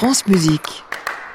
France Musique.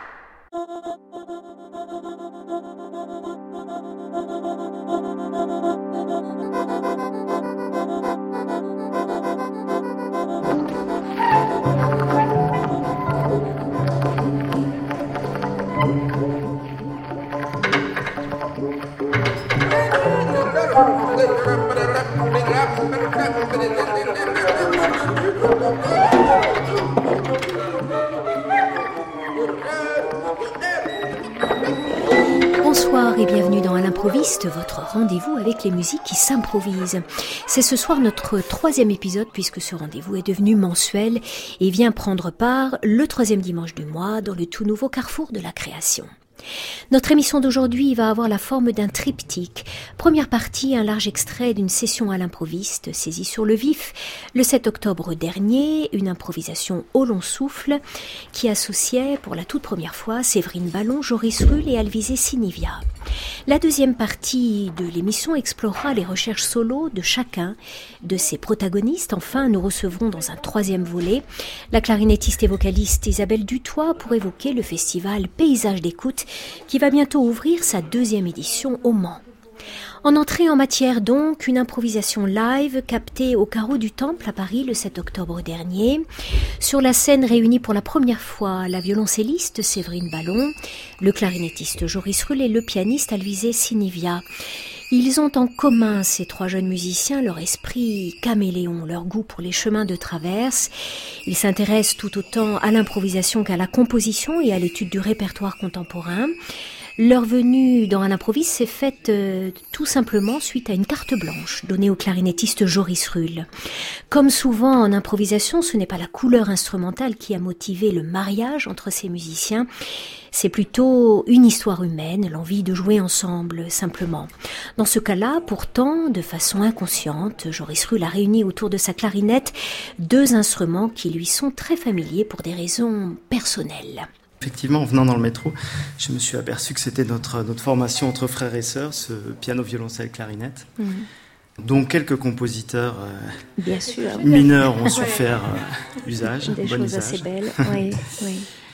Bonsoir et bienvenue dans À l'improviste, votre rendez-vous avec les musiques qui s'improvisent. C'est ce soir notre 3e épisode puisque ce rendez-vous est devenu mensuel et vient prendre part le 3e dimanche du mois dans le tout nouveau carrefour de la création. Notre émission d'aujourd'hui va avoir la forme d'un triptyque. Première partie, un large extrait d'une session à l'improviste saisie sur le vif le 7 octobre dernier, une improvisation au long souffle qui associait pour la toute première fois Séverine Ballon, Joris Rull et Alvise Sinivia. La deuxième partie de l'émission explorera les recherches solo de chacun de ses protagonistes. Enfin, nous recevrons dans un 3e volet la clarinettiste et vocaliste Isabelle Dutoit pour évoquer le festival Paysage d'écoute qui va bientôt ouvrir sa 2e édition au Mans. En entrée en matière donc, une improvisation live captée au Carreau du Temple à Paris le 7 octobre dernier. Sur la scène réunie pour la première fois la violoncelliste Séverine Ballon, le clarinettiste Joris Rull et le pianiste Alvise Sinivia. Ils ont en commun, ces 3 jeunes musiciens, leur esprit caméléon, leur goût pour les chemins de traverse. Ils s'intéressent tout autant à l'improvisation qu'à la composition et à l'étude du répertoire contemporain. Leur venue dans un improviste s'est faite tout simplement suite à une carte blanche donnée au clarinettiste Joris Rull. Comme souvent en improvisation, ce n'est pas la couleur instrumentale qui a motivé le mariage entre ces musiciens, c'est plutôt une histoire humaine, l'envie de jouer ensemble, simplement. Dans ce cas-là, pourtant, de façon inconsciente, Joris Rull a réuni autour de sa clarinette 2 instruments qui lui sont très familiers pour des raisons personnelles. Effectivement, en venant dans le métro, je me suis aperçu que c'était notre formation entre frères et sœurs, ce piano, violoncelle, clarinette, dont quelques compositeurs Bien sûr, mineurs ont su faire usage. Des choses assez belles, oui, oui.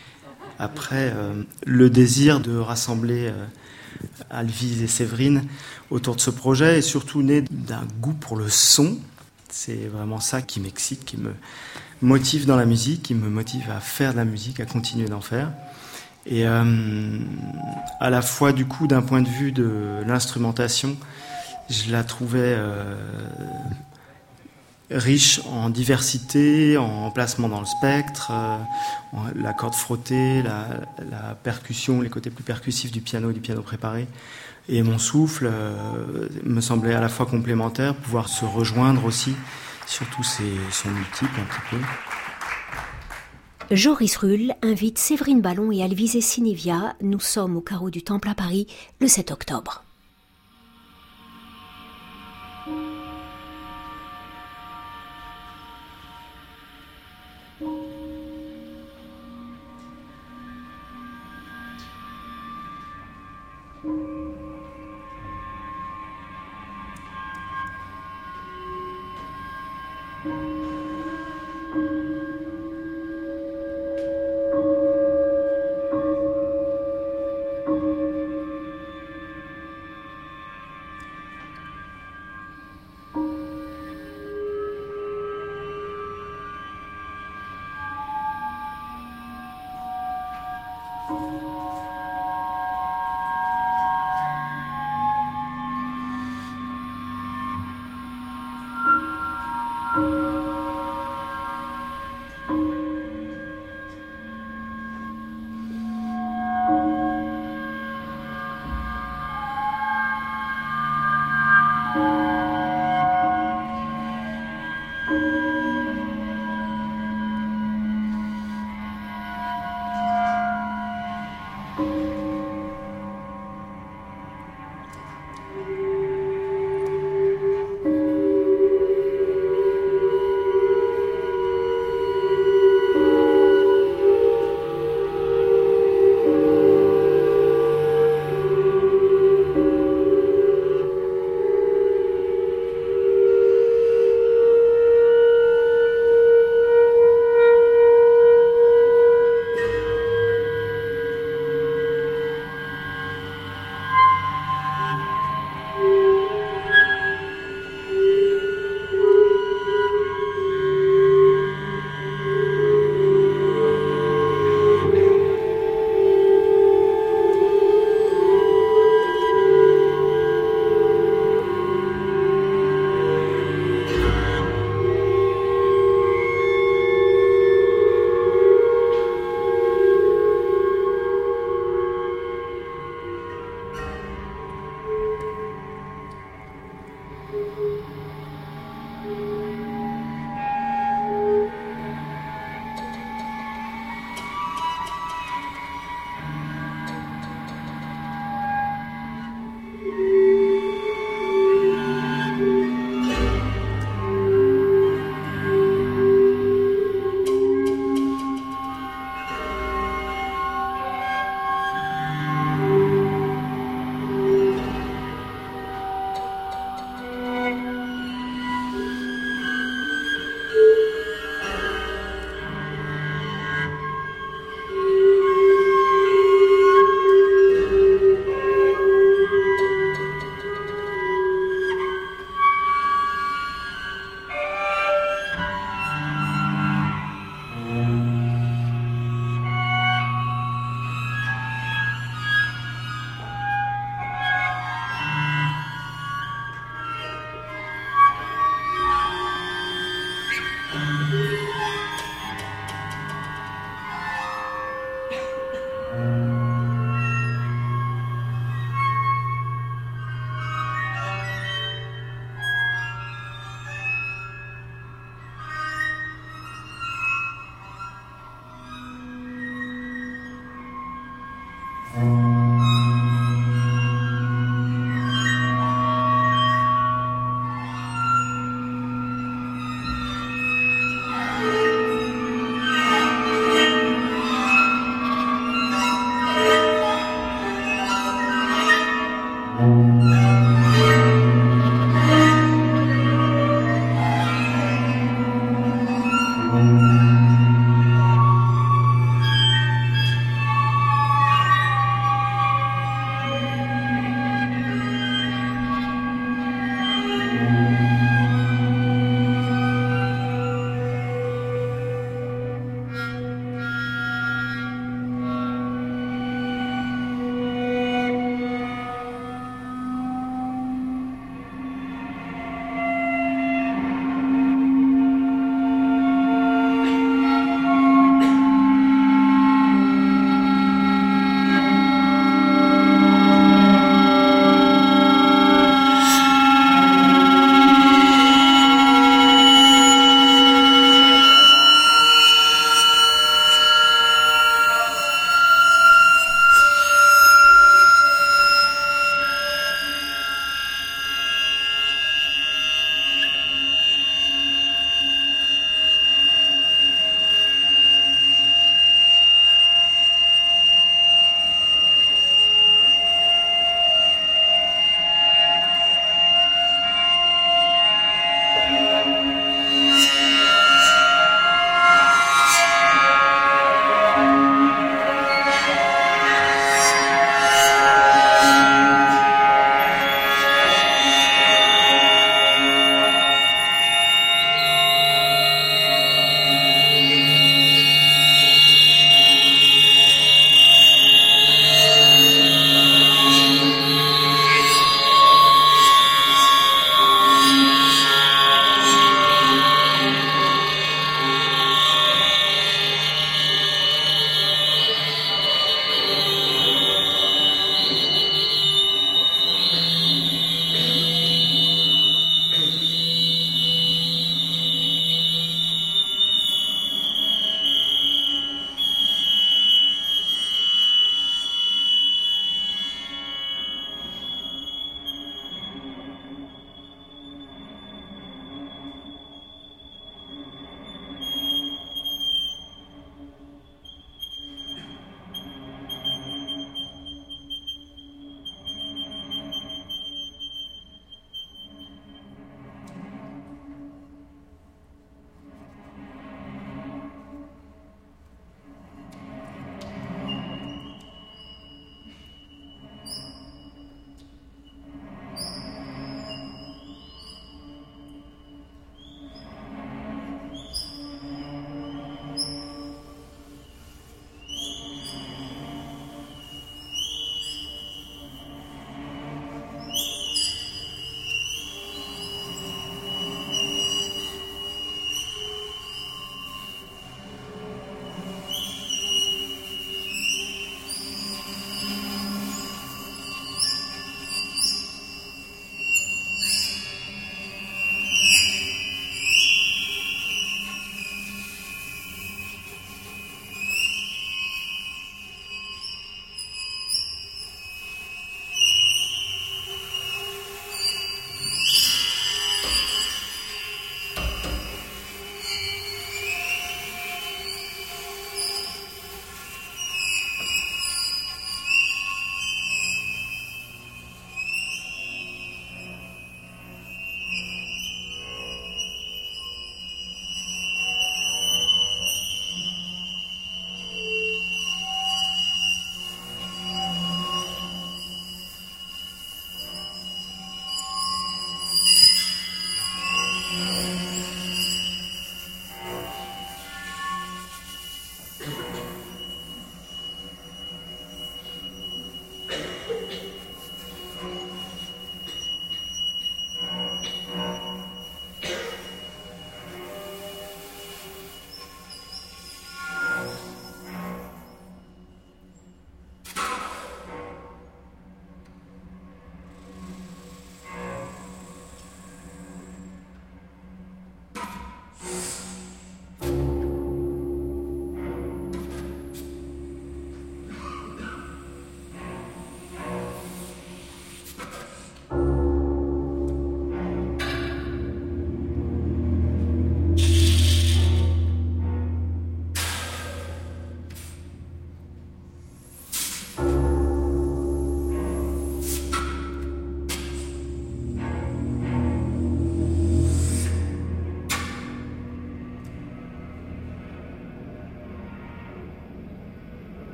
Après, le désir de rassembler Alvise et Séverine autour de ce projet est surtout né d'un goût pour le son. C'est vraiment ça qui m'excite, qui me motive dans la musique, qui me motive à faire de la musique, à continuer d'en faire. Et à la fois, du coup, d'un point de vue de l'instrumentation, je la trouvais riche en diversité, en placement dans le spectre, la corde frottée, la percussion, les côtés plus percussifs du piano préparé. Et mon souffle me semblait à la fois complémentaire, pouvoir se rejoindre aussi sur tous son multiple un petit peu. Joris Rull invite Séverine Ballon et Alvise Sinivia. Nous sommes au Carreau du Temple à Paris le 7 octobre.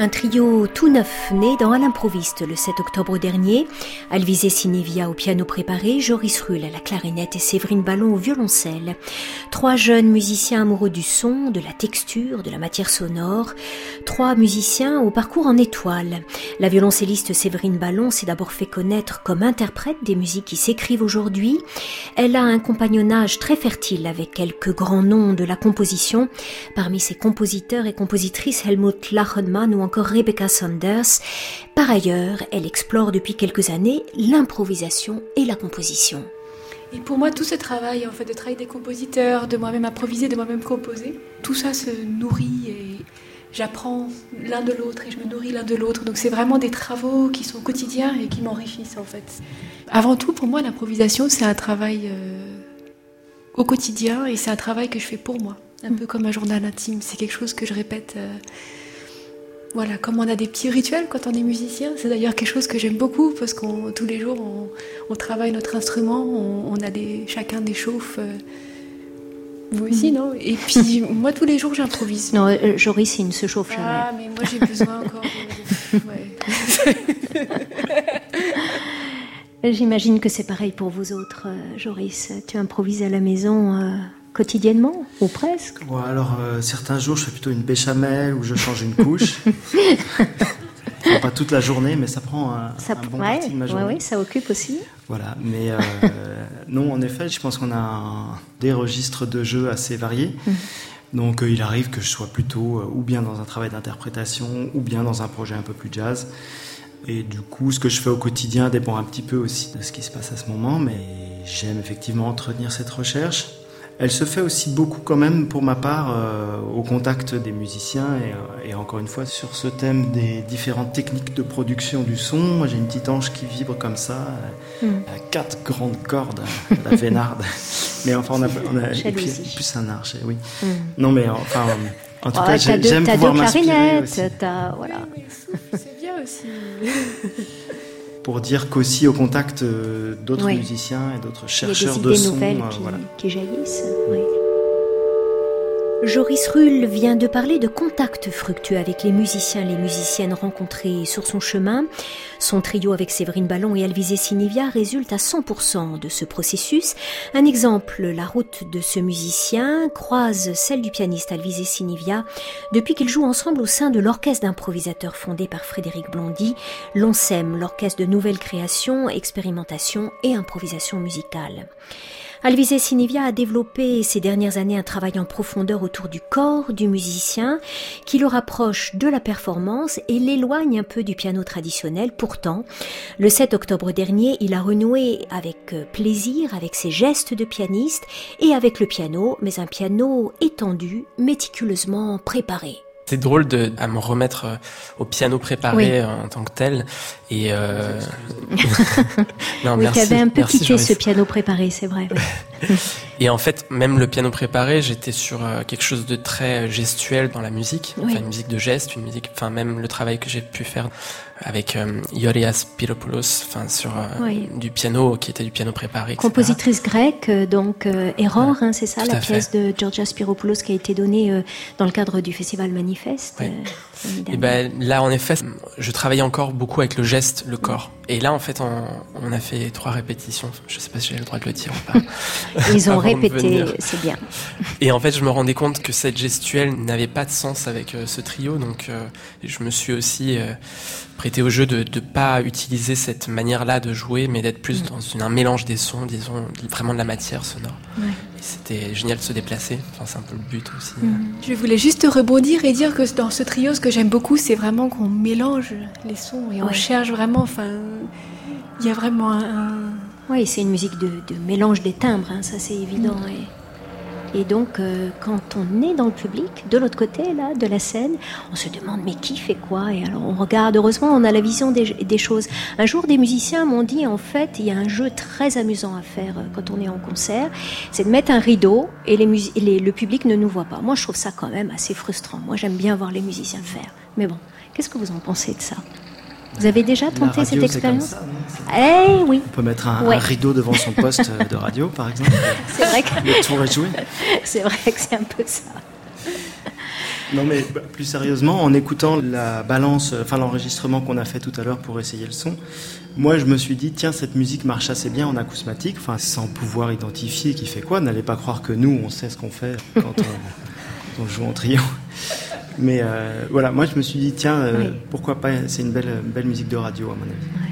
Un trio tout neuf né dans À l'improviste le 7 octobre dernier. Alvise Sinevia au piano préparé, Joris Rull à la clarinette et Séverine Ballon au violoncelle. 3 jeunes musiciens amoureux du son, de la texture, de la matière sonore. 3 musiciens au parcours en étoile. La violoncelliste Séverine Ballon s'est d'abord fait connaître comme interprète des musiques qui s'écrivent aujourd'hui. Elle a un compagnonnage très fertile avec quelques grands noms de la composition. Parmi ses compositeurs et compositrices, Helmut Lachenmann ou encore Rebecca Sanders. Par ailleurs, elle explore depuis quelques années l'improvisation et la composition. Et pour moi, tout ce travail, en fait, de travail des compositeurs, de moi-même improviser, de moi-même composer, tout ça se nourrit et j'apprends l'un de l'autre et je me nourris l'un de l'autre. Donc c'est vraiment des travaux qui sont quotidiens et qui m'enrichissent, en fait. Avant tout, pour moi, l'improvisation, c'est un travail au quotidien et c'est un travail que je fais pour moi. Un peu comme un journal intime. C'est quelque chose que je répète... Voilà, comme on a des petits rituels quand on est musicien, c'est d'ailleurs quelque chose que j'aime beaucoup parce que tous les jours on travaille notre instrument, on a chacun des chauffes. Vous aussi, non? Et puis moi tous les jours j'improvise. Non, Joris il ne se chauffe jamais. Ah, mais moi j'ai besoin encore de... Ouais. J'imagine que c'est pareil pour vous autres, Joris. Tu improvises à la maison quotidiennement, ou presque? Ouais, alors, certains jours, je fais plutôt une béchamel ou je change une couche. Pas toute la journée, mais ça prend un bon parti de ma journée. Oui, ça occupe aussi. Voilà, mais non, en effet, je pense qu'on a des registres de jeu assez variés. Donc, il arrive que je sois plutôt ou bien dans un travail d'interprétation ou bien dans un projet un peu plus jazz. Et du coup, ce que je fais au quotidien dépend un petit peu aussi de ce qui se passe à ce moment, mais j'aime effectivement entretenir cette recherche. Elle se fait aussi beaucoup quand même, pour ma part, au contact des musiciens et encore une fois sur ce thème des différentes techniques de production du son. Moi, j'ai une petite ange qui vibre comme ça, à 4 grandes cordes, la vénarde. Mais enfin, on a plus un arche, oui. Non, mais enfin, en tout cas, j'aime pouvoir m'inspirer aussi. Voilà. C'est bien aussi. Pour dire qu'aussi au contact d'autres musiciens et d'autres chercheurs de son, qui jaillissent. Oui. Joris Rull vient de parler de contacts fructueux avec les musiciennes rencontrés sur son chemin. Son trio avec Séverine Ballon et Alvise Sinevia résulte à 100% de ce processus. Un exemple, la route de ce musicien croise celle du pianiste Alvise Sinevia depuis qu'ils jouent ensemble au sein de l'orchestre d'improvisateurs fondé par Frédéric Blondy, l'ONSEM, l'orchestre de nouvelles créations, expérimentation et improvisation musicale. Alvise Sinevia a développé ces dernières années un travail en profondeur autour du corps du musicien qui le rapproche de la performance et l'éloigne un peu du piano traditionnel. Pourtant, le 7 octobre dernier, il a renoué avec plaisir avec ses gestes de pianiste et avec le piano, mais un piano étendu, méticuleusement préparé. C'est drôle à me remettre au piano préparé en tant que tel. Et non, merci. Tu avais un peu quitté ce piano préparé, c'est vrai. Oui. Et en fait, même le piano préparé, j'étais sur quelque chose de très gestuel dans la musique. Enfin, une musique de geste, une musique. Enfin, même le travail que j'ai pu faire avec Ioria Spiropoulos, enfin sur du piano qui était du piano préparé. Etc. Compositrice grecque, donc Error, c'est ça, la pièce de Georgia Spiropoulos qui a été donnée dans le cadre du festival Manifeste. Et là, en effet, je travaillais encore beaucoup avec le geste, le corps. Et là, en fait, on a fait 3 répétitions. Je sais pas si j'ai le droit de le dire ou pas. Ils ont répété, c'est bien. Et en fait, je me rendais compte que cette gestuelle n'avait pas de sens avec ce trio. Donc, je me suis aussi prêté au jeu de pas utiliser cette manière-là de jouer, mais d'être plus dans un mélange des sons, disons, vraiment de la matière sonore. Ouais. Et c'était génial de se déplacer. Enfin, c'est un peu le but aussi. Je voulais juste rebondir et dire que dans ce trio, ce que j'aime beaucoup, c'est vraiment qu'on mélange les sons et on cherche vraiment. Enfin, il y a vraiment un... Oui, c'est une musique de mélange des timbres, ça c'est évident. Et donc, quand on est dans le public, de l'autre côté là, de la scène, on se demande mais qui fait quoi? Et alors on regarde, heureusement on a la vision des choses. Un jour des musiciens m'ont dit en fait, il y a un jeu très amusant à faire quand on est en concert, c'est de mettre un rideau et le public ne nous voit pas. Moi je trouve ça quand même assez frustrant. Moi j'aime bien voir les musiciens faire. Mais bon, qu'est-ce que vous en pensez de ça? Vous avez déjà tenté cette expérience? Oui. On peut mettre un rideau devant son poste de radio, par exemple. C'est vrai que le tour est joué. C'est vrai que c'est un peu ça. Non mais plus sérieusement, en écoutant la balance, enfin l'enregistrement qu'on a fait tout à l'heure pour essayer le son, moi je me suis dit tiens, cette musique marche assez bien en acousmatique, enfin sans pouvoir identifier qui fait quoi. N'allez pas croire que nous on sait ce qu'on fait quand on joue en trio. Mais voilà, moi je me suis dit tiens, pourquoi pas, c'est une belle musique de radio à mon avis. Ouais.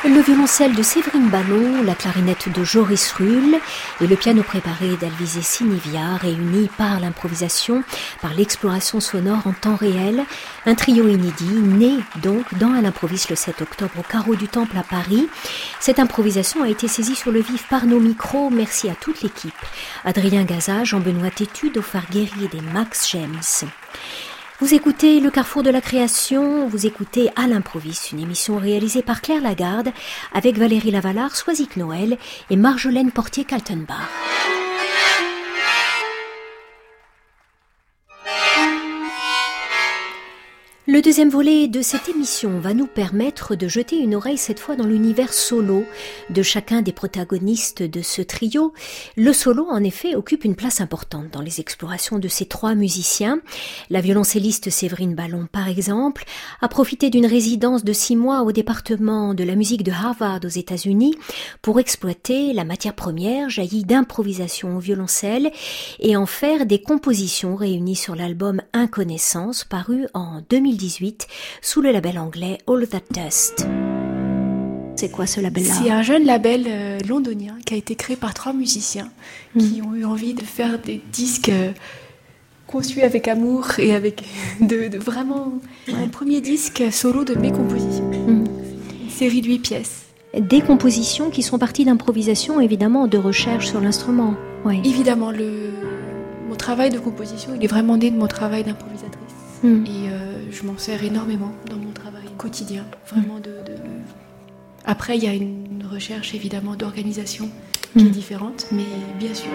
Le violoncelle de Séverine Ballon, la clarinette de Joris Ruhl et le piano préparé d'Alvise Sinivia, réunis par l'improvisation, par l'exploration sonore en temps réel. Un trio inédit, né donc dans À l'improviste le 7 octobre au Carreau du Temple à Paris. Cette improvisation a été saisie sur le vif par nos micros. Merci à toute l'équipe. Adrien Gaza, Jean-Benoît Tétu, Dauphin Guerrier et Max James. Vous écoutez Le Carrefour de la Création, vous écoutez À l'improviste, une émission réalisée par Claire Lagarde avec Valérie Lavalard, Soisic Noël et Marjolaine Portier-Kaltenbach. Le deuxième volet de cette émission va nous permettre de jeter une oreille cette fois dans l'univers solo de chacun des protagonistes de ce trio. Le solo, en effet, occupe une place importante dans les explorations de ces trois musiciens. La violoncelliste Séverine Ballon, par exemple, a profité d'une résidence de 6 mois au département de la musique de Harvard aux États-Unis pour exploiter la matière première jaillie d'improvisation au violoncelle et en faire des compositions réunies sur l'album Inconnaissance paru en 2018 sous le label anglais All That Dust. C'est quoi ce label-là ? C'est un jeune label londonien qui a été créé par 3 musiciens qui ont eu envie de faire des disques conçus avec amour et avec de vraiment un premier disque solo de mes compositions. Une série de 8 pièces. Des compositions qui sont parties d'improvisation, évidemment, de recherche sur l'instrument. Oui. Évidemment, mon travail de composition, il est vraiment né de mon travail d'improvisatrice. Et je m'en sers énormément dans mon travail quotidien. Vraiment Après, il y a une recherche, évidemment, d'organisation qui est différente, mais bien sûr.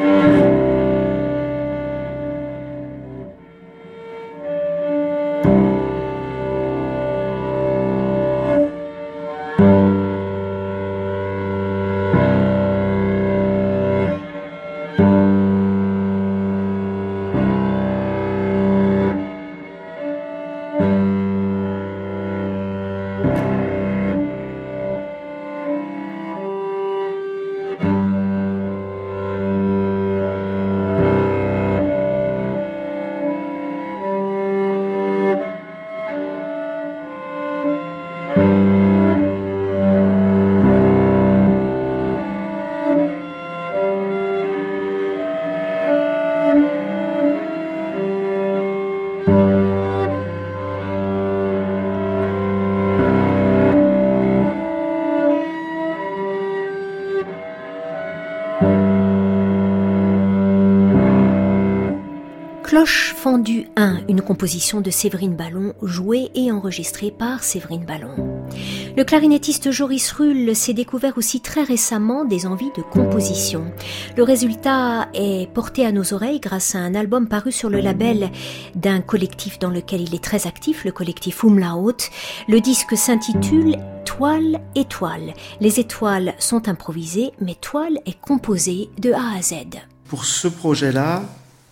Cloche fendue 1, une composition de Séverine Ballon, jouée et enregistrée par Séverine Ballon. Le clarinettiste Joris Ruhl s'est découvert aussi très récemment des envies de composition. Le résultat est porté à nos oreilles grâce à un album paru sur le label d'un collectif dans lequel il est très actif, le collectif Umlaut. Le disque s'intitule Toile, étoile. Les étoiles sont improvisées, mais Toile est composée de A à Z. Pour ce projet-là,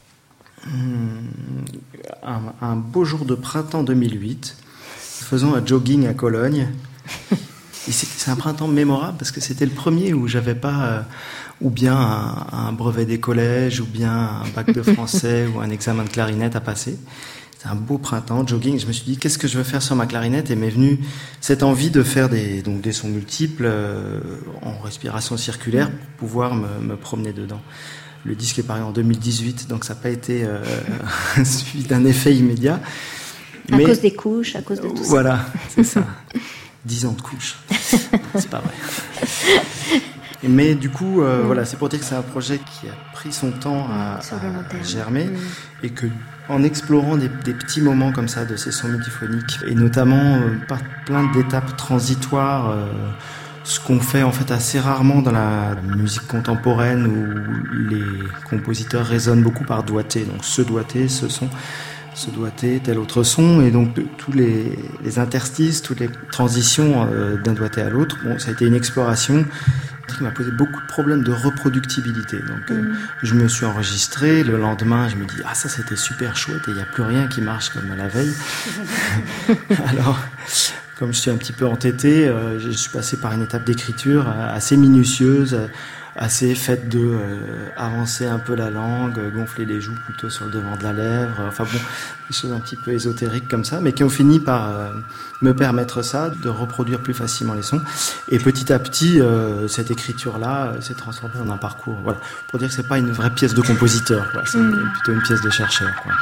un beau jour de printemps 2008, faisant un jogging à Cologne. Et c'est un printemps mémorable parce que c'était le premier où j'avais pas ou bien un brevet des collèges, ou bien un bac de français ou un examen de clarinette à passer. C'est un beau printemps, jogging. Je me suis dit, qu'est-ce que je veux faire sur ma clarinette ? Et m'est venue cette envie de faire des sons multiples en respiration circulaire pour pouvoir me promener dedans. Le disque est paru en 2018, donc ça n'a pas été suivi d'un effet immédiat. À cause des couches, à cause de tout ça. Voilà, c'est ça. 10 ans de couches. C'est pas vrai. Mais du coup, voilà, c'est pour dire que c'est un projet qui a pris son temps à germer et que, en explorant des petits moments comme ça de ces sons multiphoniques et notamment par plein d'étapes transitoires, ce qu'on fait en fait assez rarement dans la musique contemporaine où les compositeurs raisonnent beaucoup par doigté. Donc ce doigté, ce son, ce doigté, tel autre son, et donc tous les interstices, toutes les transitions d'un doigté à l'autre. Bon, ça a été une exploration qui m'a posé beaucoup de problèmes de reproductibilité. Donc je me suis enregistré, le lendemain je me dis ça c'était super chouette et il n'y a plus rien qui marche comme la veille. Alors comme je suis un petit peu entêté, je suis passé par une étape d'écriture assez minutieuse, assez faite de avancer un peu la langue, gonfler les joues plutôt sur le devant de la lèvre, enfin bon, des choses un petit peu ésotériques comme ça, mais qui ont fini par me permettre ça, de reproduire plus facilement les sons. Et petit à petit, cette écriture-là s'est transformée en un parcours. Voilà, pour dire que c'est pas une vraie pièce de compositeur, quoi. C'est plutôt une pièce de chercheur, quoi.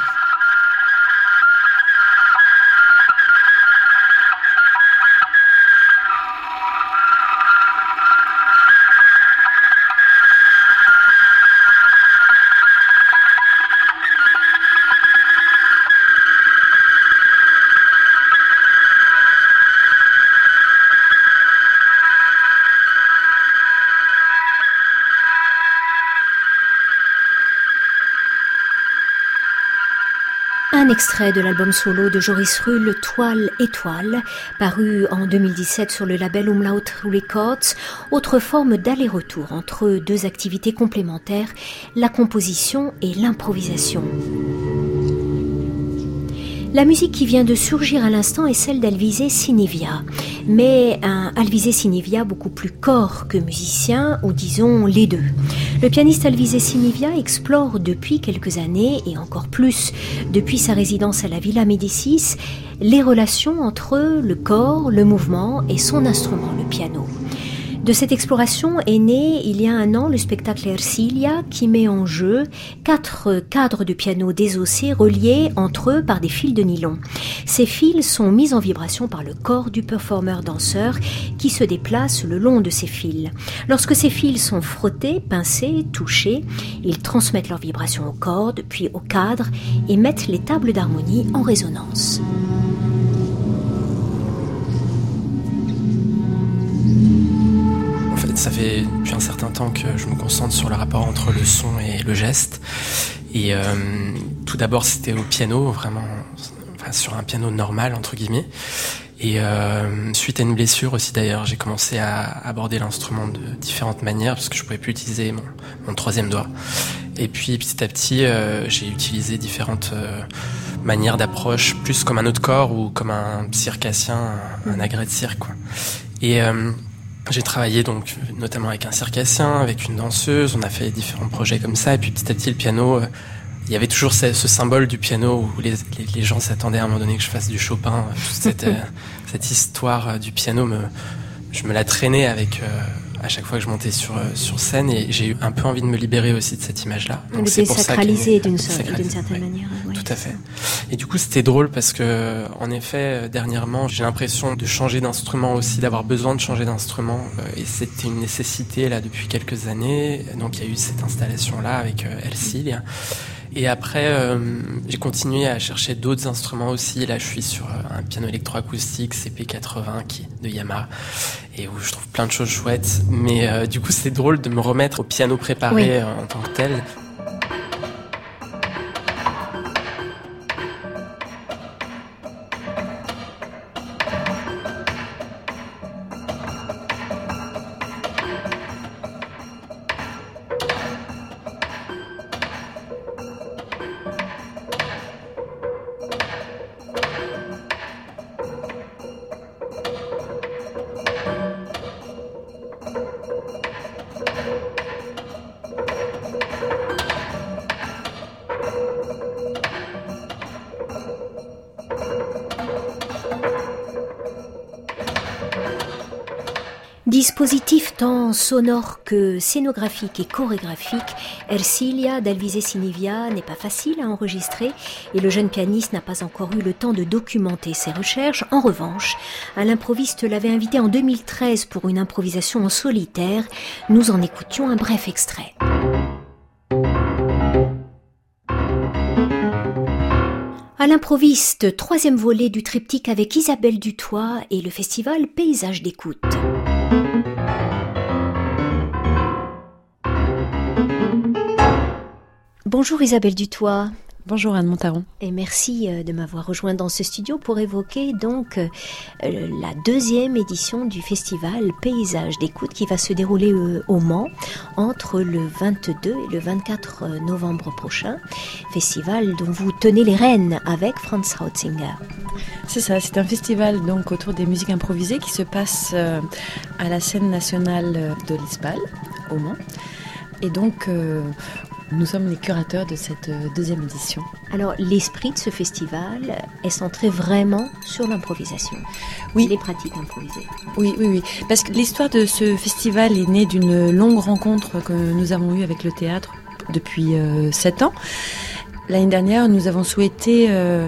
Un extrait de l'album solo de Joris Rull, Toile Étoile, paru en 2017 sur le label Umlaut Records, autre forme d'aller-retour entre deux activités complémentaires, la composition et l'improvisation. La musique qui vient de surgir à l'instant est celle d'Alvise Sinivia, mais un Alvise Sinivia beaucoup plus corps que musicien, ou disons les deux. Le pianiste Alvise Sinivia explore depuis quelques années, et encore plus depuis sa résidence à la Villa Médicis, les relations entre le corps, le mouvement et son instrument, le piano. De cette exploration est né, il y a un an, le spectacle Ersilia qui met en jeu 4 cadres de piano désossés reliés entre eux par des fils de nylon. Ces fils sont mis en vibration par le corps du performeur-danseur qui se déplace le long de ces fils. Lorsque ces fils sont frottés, pincés, touchés, ils transmettent leur vibration aux cordes, puis aux cadres et mettent les tables d'harmonie en résonance. Ça fait depuis un certain temps que je me concentre sur le rapport entre le son et le geste. Et tout d'abord, c'était au piano, vraiment, enfin, sur un piano normal, entre guillemets. Et suite à une blessure aussi, d'ailleurs, j'ai commencé à aborder l'instrument de différentes manières, parce que je pouvais plus utiliser mon troisième doigt. Et puis, petit à petit, j'ai utilisé différentes manières d'approche, plus comme un autre corps ou comme un circassien, un agrès de cirque, quoi. Et j'ai travaillé donc notamment avec un circassien, avec une danseuse, on a fait différents projets comme ça, et puis petit à petit le piano, il y avait toujours ce symbole du piano où les gens s'attendaient à un moment donné que je fasse du Chopin, toute cette histoire du piano, je me la traînais avec à chaque fois que je montais sur scène, et j'ai eu un peu envie de me libérer aussi de cette image-là. Donc le désacraliser d'une certaine manière. Oui. Tout à fait. Et du coup, c'était drôle parce que, en effet, dernièrement, j'ai l'impression de changer d'instrument aussi, d'avoir besoin de changer d'instrument, et c'était une nécessité là depuis quelques années. Donc il y a eu cette installation-là avec Ersilia. Et après, j'ai continué à chercher d'autres instruments aussi. Là, je suis sur un piano électroacoustique CP80 de Yamaha, et où je trouve plein de choses chouettes. Mais du coup, c'est drôle de me remettre au piano préparé en tant que tel. Dispositif tant sonore que scénographique et chorégraphique, Ersilia d'Alvise Sinivia n'est pas facile à enregistrer et le jeune pianiste n'a pas encore eu le temps de documenter ses recherches. En revanche, l'improviste l'avait invité en 2013 pour une improvisation en solitaire. Nous en écoutions un bref extrait. À l'improviste, 3e volet du triptyque avec Isabelle Dutoit et le festival Paysage d'écoute. Bonjour Isabelle Dutoit. Bonjour Anne Montaron. Et merci de m'avoir rejoint dans ce studio pour évoquer donc la 2e édition du festival Paysage d'écoute qui va se dérouler au Mans entre le 22 et le 24 novembre prochain. Festival dont vous tenez les rênes avec Franz Hautzinger. C'est ça, c'est un festival donc autour des musiques improvisées qui se passe à la scène nationale de l'ISPAL, au Mans. Et donc, nous sommes les curateurs de cette deuxième édition. Alors, l'esprit de ce festival est centré vraiment sur l'improvisation. Oui. Les pratiques improvisées. Oui. Parce que l'histoire de ce festival est née d'une longue rencontre que nous avons eue avec le théâtre depuis 7 ans. L'année dernière, nous avons souhaité...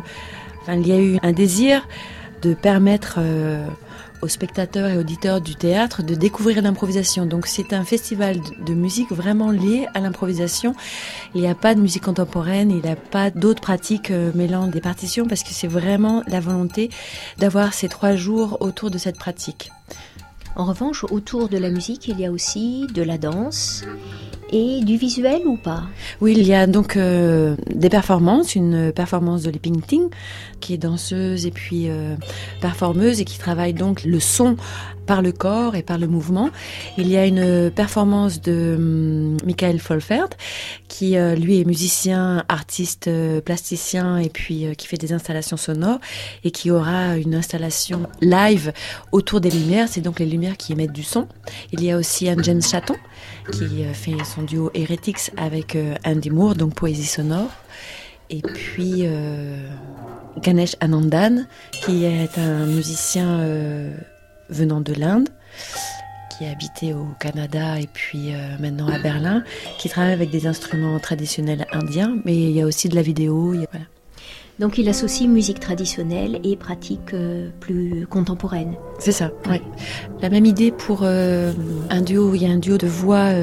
il y a eu un désir de permettre aux spectateurs et auditeurs du théâtre de découvrir l'improvisation. Donc c'est un festival de musique vraiment lié à l'improvisation. Il n'y a pas de musique contemporaine, il n'y a pas d'autres pratiques mêlant des partitions parce que c'est vraiment la volonté d'avoir ces 3 jours autour de cette pratique. En revanche, autour de la musique, il y a aussi de la danse et du visuel ou pas? Oui, il y a donc des performances, une performance de Li Pingting qui est danseuse et puis performeuse et qui travaille donc le son par le corps et par le mouvement. Il y a une performance de Michael Folfert qui lui est musicien, artiste, plasticien et puis qui fait des installations sonores et qui aura une installation live autour des lumières, c'est donc les lumières qui émettent du son. Il y a aussi un James Chaton qui fait son duo Heretics avec Andy Moore, donc poésie sonore. Et puis Ganesh Anandan, qui est un musicien venant de l'Inde, qui a habité au Canada et puis maintenant à Berlin, qui travaille avec des instruments traditionnels indiens, mais il y a aussi de la vidéo. Voilà. Donc il associe musique traditionnelle et pratiques plus contemporaines. C'est ça, oui. La même idée pour un duo, il y a un duo de voix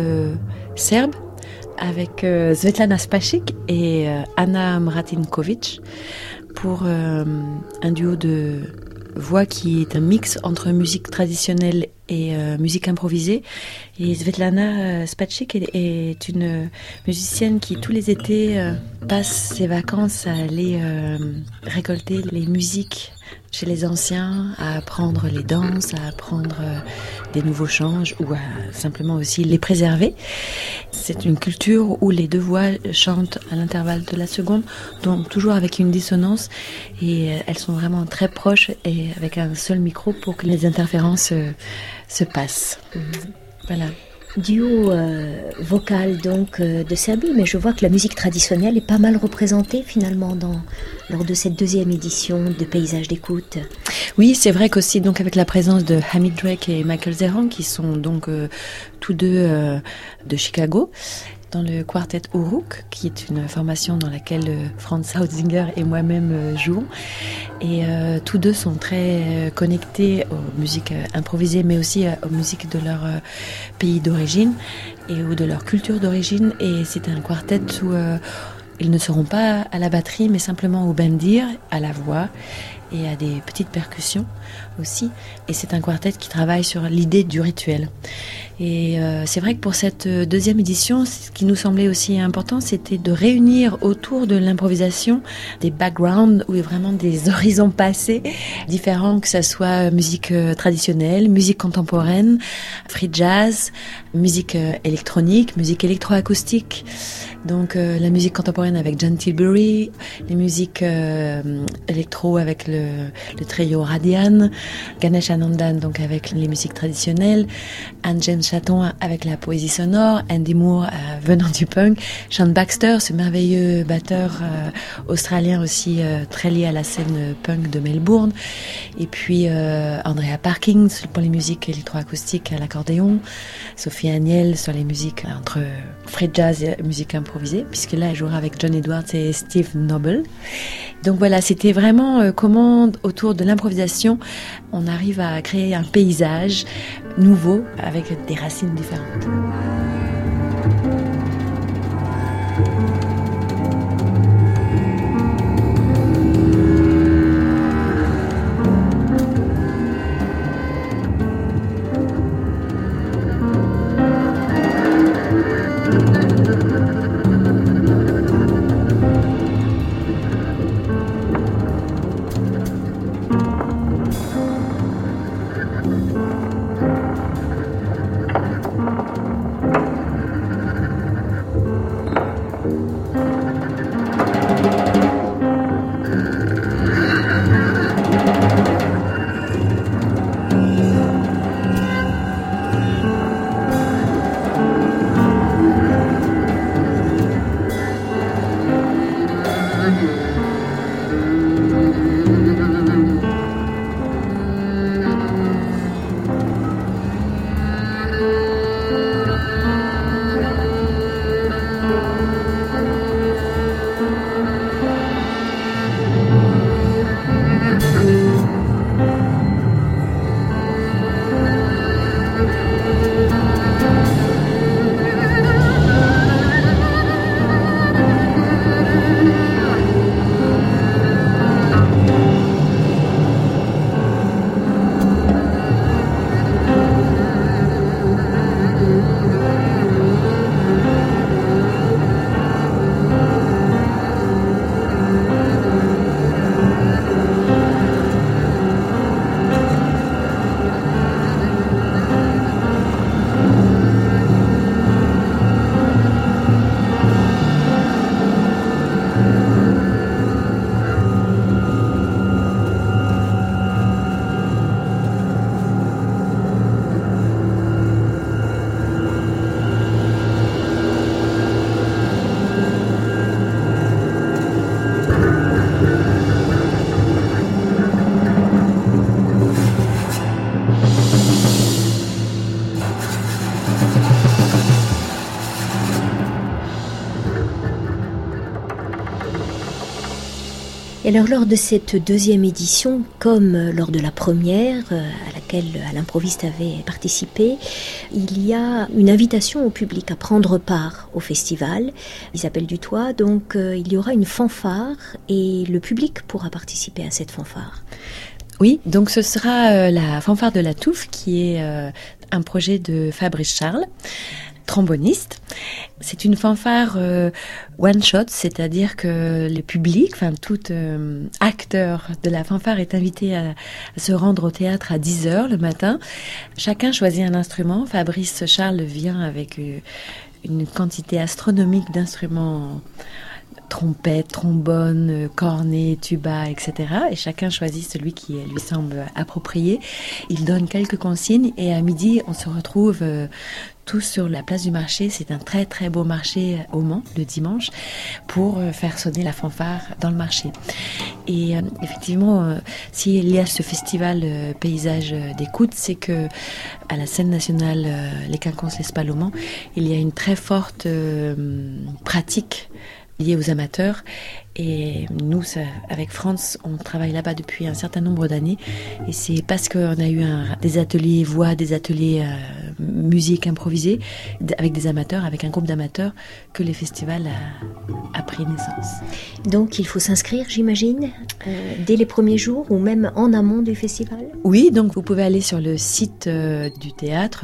serbe avec Svetlana Spacek et Anna Mratinkovic pour un duo de voix qui est un mix entre musique traditionnelle et musique improvisée. Et Svetlana Spacek est une musicienne qui tous les étés passe ses vacances à aller récolter les musiques chez les anciens, à apprendre les danses, à apprendre des nouveaux chants ou à simplement aussi les préserver. C'est une culture où les 2 voix chantent à l'intervalle de la seconde, donc toujours avec une dissonance, et elles sont vraiment très proches et avec un seul micro pour que les interférences se passent. Voilà. Duo vocal donc de Serbie, mais je vois que la musique traditionnelle est pas mal représentée finalement lors de cette 2e édition de Paysages d'écoute. Oui, c'est vrai qu'aussi donc avec la présence de Hamid Drake et Michael Zerang qui sont donc tous deux de Chicago, dans le quartet Uruk, qui est une formation dans laquelle Franz Hautzinger et moi-même jouons. Et tous deux sont très connectés aux musiques improvisées, mais aussi aux musiques de leur pays d'origine ou de leur culture d'origine. Et c'est un quartet où ils ne seront pas à la batterie, mais simplement au bandir, à la voix et à des petites percussions aussi. Et c'est un quartet qui travaille sur l'idée du rituel. Et c'est vrai que pour cette 2e édition, ce qui nous semblait aussi important, c'était de réunir autour de l'improvisation des backgrounds ou vraiment des horizons passés différents, que ça soit musique traditionnelle, musique contemporaine, free jazz, musique électronique, musique électroacoustique. Donc la musique contemporaine avec John Tilbury, les musiques électro avec le trio Radian, Ganesh Anandan donc avec les musiques traditionnelles, Anne James Chaton avec la poésie sonore, Andy Moore venant du punk, Sean Baxter, ce merveilleux batteur australien aussi très lié à la scène punk de Melbourne, et puis Andrea Parkins pour les musiques électroacoustiques à l'accordéon, Sophie Aniel sur les musiques entre free jazz et musique improvisée, puisque là elle jouera avec John Edwards et Steve Noble. Donc voilà, c'était vraiment comment autour de l'improvisation on arrive à créer un paysage nouveau avec des racines différentes. Et alors, lors de cette deuxième édition, comme lors de la première, à laquelle À l'improviste avait participé, il y a une invitation au public à prendre part au festival. Isabelle Dutoit, donc il y aura une fanfare et le public pourra participer à cette fanfare. Oui, donc ce sera la fanfare de la Touffe, qui est un projet de Fabrice Charles, tromboniste. C'est une fanfare one shot, c'est-à-dire que le public, enfin tout acteur de la fanfare est invité à se rendre au théâtre à 10h le matin. Chacun choisit un instrument. Fabrice Charles vient avec une quantité astronomique d'instruments, trompette, trombone, cornet, tuba, etc. Et chacun choisit celui qui lui semble approprié. Il donne quelques consignes et à midi, on se retrouve tous sur la place du marché. C'est un très très beau marché au Mans, le dimanche, pour faire sonner la fanfare dans le marché. Et effectivement, s'il y a ce festival paysage d'écoute, c'est que à la scène nationale Les Quinconces, l'Espal au Mans, il y a une très forte pratique liés aux amateurs. Et nous, avec France, on travaille là-bas depuis un certain nombre d'années. Et c'est parce qu'on a eu des ateliers voix, des ateliers musique improvisée, avec des amateurs, avec un groupe d'amateurs, que le festival a pris naissance. Donc il faut s'inscrire, j'imagine, dès les premiers jours ou même en amont du festival ? Oui, donc vous pouvez aller sur le site du théâtre,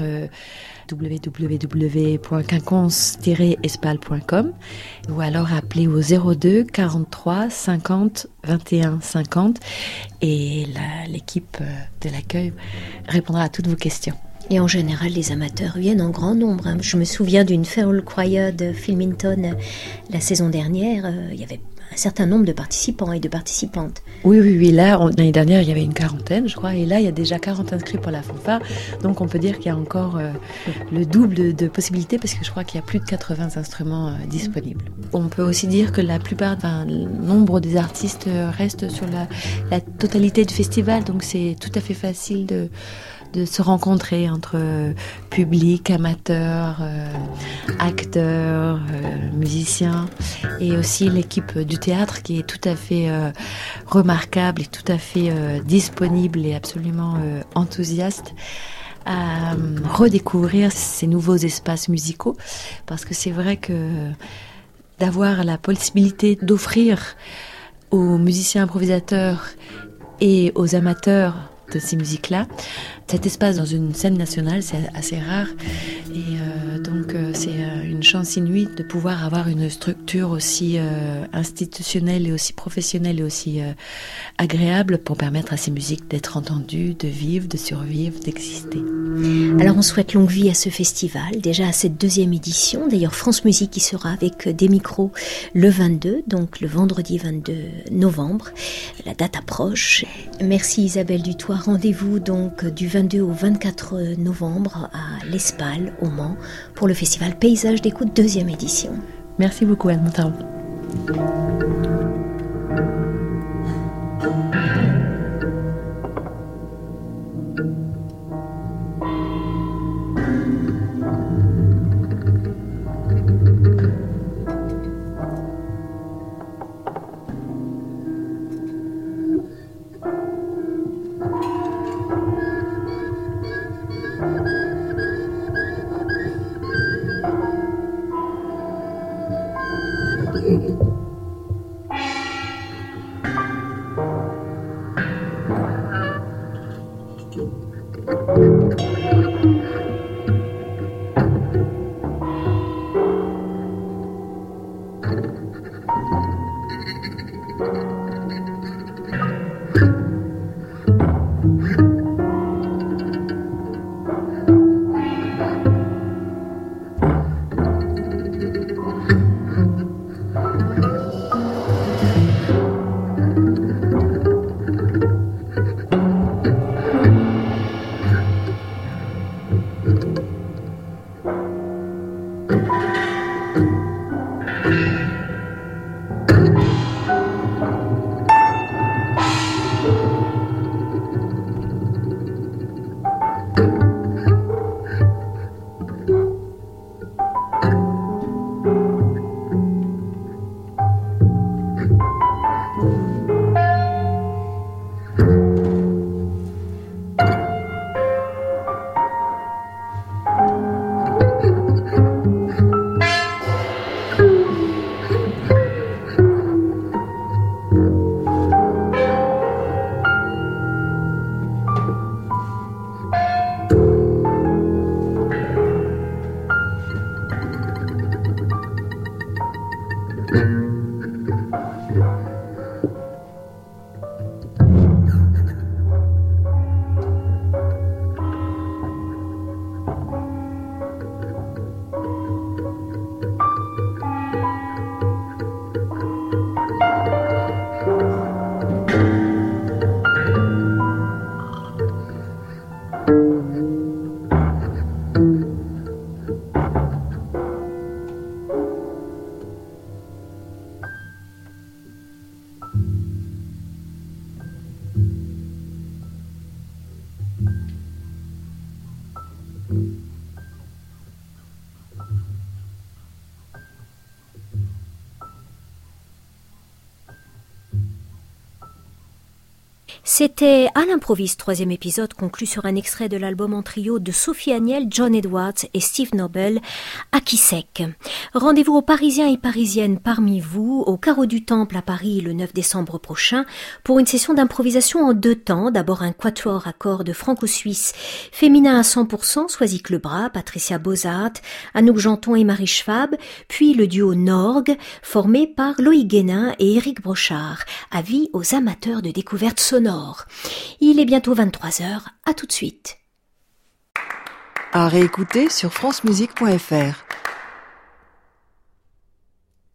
www.quinconce-espal.com, ou alors appeler au 02 43 50 21 50 et l'équipe de l'accueil répondra à toutes vos questions. Et en général, les amateurs viennent en grand nombre. Je me souviens d'une Feral Choir de Filmington la saison dernière. Il y avait un certain nombre de participants et de participantes. Oui. Là, l'année dernière, il y avait une quarantaine, je crois. Et là, il y a déjà 40 inscrits pour la fanfare. Donc, on peut dire qu'il y a encore le double de possibilités parce que je crois qu'il y a plus de 80 instruments disponibles. On peut aussi dire que le nombre des artistes reste sur la totalité du festival. Donc, c'est tout à fait facile de se rencontrer entre public, amateurs, acteurs, musiciens, et aussi l'équipe du théâtre qui est tout à fait remarquable et tout à fait disponible et absolument enthousiaste à redécouvrir ces nouveaux espaces musicaux, parce que c'est vrai que d'avoir la possibilité d'offrir aux musiciens improvisateurs et aux amateurs de ces musiques-là cet espace dans une scène nationale, c'est assez rare. Et donc c'est une chance inouïe de pouvoir avoir une structure aussi institutionnelle et aussi professionnelle et aussi agréable pour permettre à ces musiques d'être entendues, de vivre, de survivre, d'exister. Alors on souhaite longue vie à ce festival, déjà à cette deuxième édition. D'ailleurs France Musique qui sera avec des micros le 22, donc le vendredi 22 novembre. La date approche. Merci Isabelle Dutoit. Rendez-vous donc du 22 au 24 novembre à l'Espal au Mans pour le festival Paysage d'écoute deuxième édition. Merci beaucoup Anne Montaron. C'était à l'improviste, troisième épisode conclu sur un extrait de l'album en trio de Sophie Agnel, John Edwards et Steve Noble, Akisek. Rendez-vous aux Parisiens et Parisiennes parmi vous, au Carreau du Temple à Paris le 9 décembre prochain, pour une session d'improvisation en 2 temps. D'abord un quatuor à cordes franco-suisse, féminin à 100%, Soisic Lebras, Patricia Bozat, Anouk Janton et Marie Schwab, puis le duo Norg, formé par Loïc Guénin et Éric Brochard. Avis aux amateurs de découvertes sonores. Il est bientôt 23h, à tout de suite. À réécouter sur francemusique.fr.